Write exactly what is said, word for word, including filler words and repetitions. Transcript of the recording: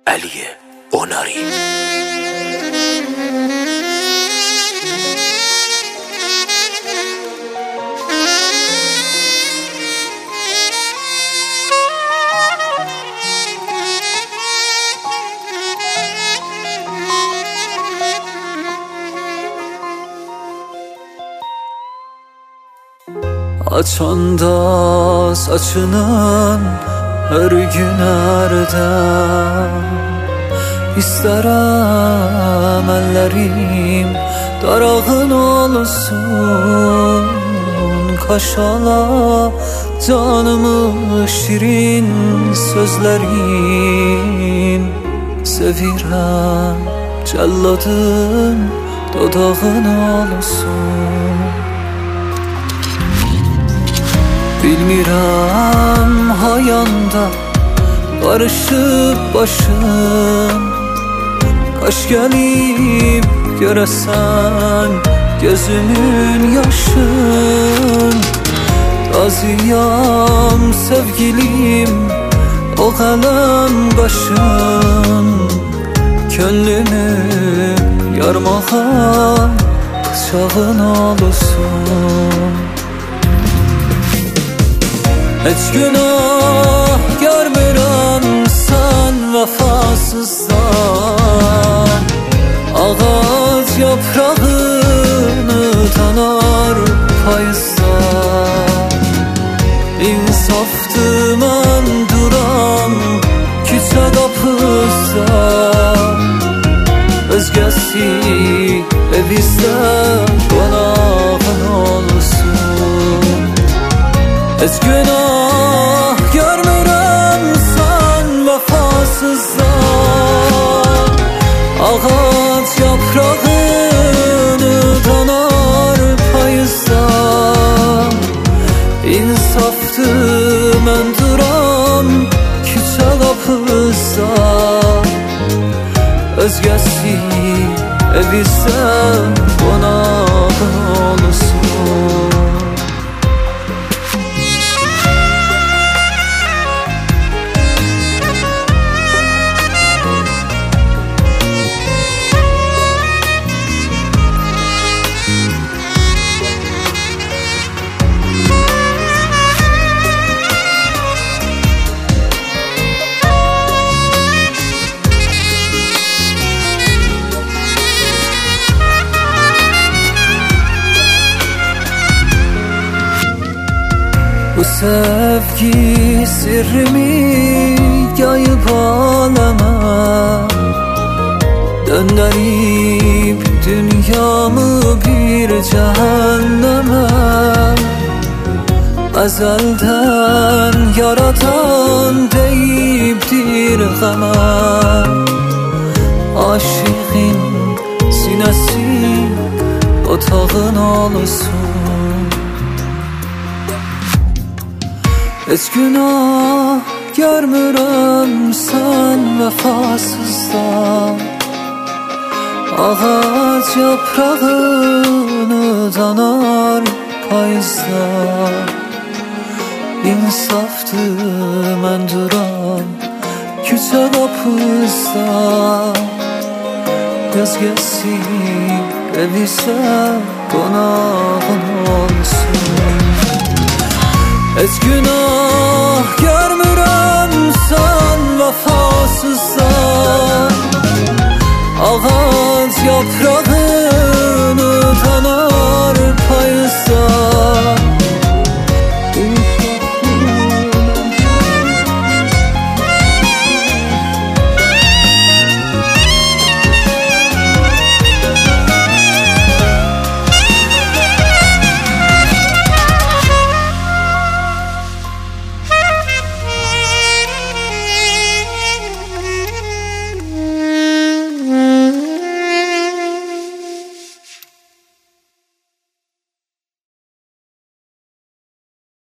Əliyə Onari. Açanda saçının her gün erden İstərəm əllərim darağın olsun. Kaşala canımı şirin sözlerin. Sevirəm cəlladın dodağın olsun. Bilmirəm hayanda qarışıb başım. Kaş gelip görəsən gözümün yaşın. Razıyam sevgilim o qələm qaşın. Könlümü yarmağa bıçağın olsun. Heç günah görmürəm sən vəfasızsan. Ağac yaprağını tanar payızsan. İnsafdır mən duram küçə qapısa. Özgəsi evizdə qonağın olsun. Heç günah görmürəm sən vəfasızsan. Ağac yaprağını tanar payızsan. İnsafdır mən duram küçə qapısa. Özgəsi evizdə qonağın olsun. Bu sevgi sirrimi yayıp aleme. Döndürüp dünyamı bir cehenneme. Ezelden yaratan deyiptir geme. Aşığın sinesi otağın olsun. Heç günah görmürəm sən vəfasızsan. Ağac yaprağını tanar payızdan. İnsafdır mən duram küçə qapısa. Özgəsi evisə qonağın olsun. Heç günah görmürəm sən vəfasızsan. Ağac yaprağı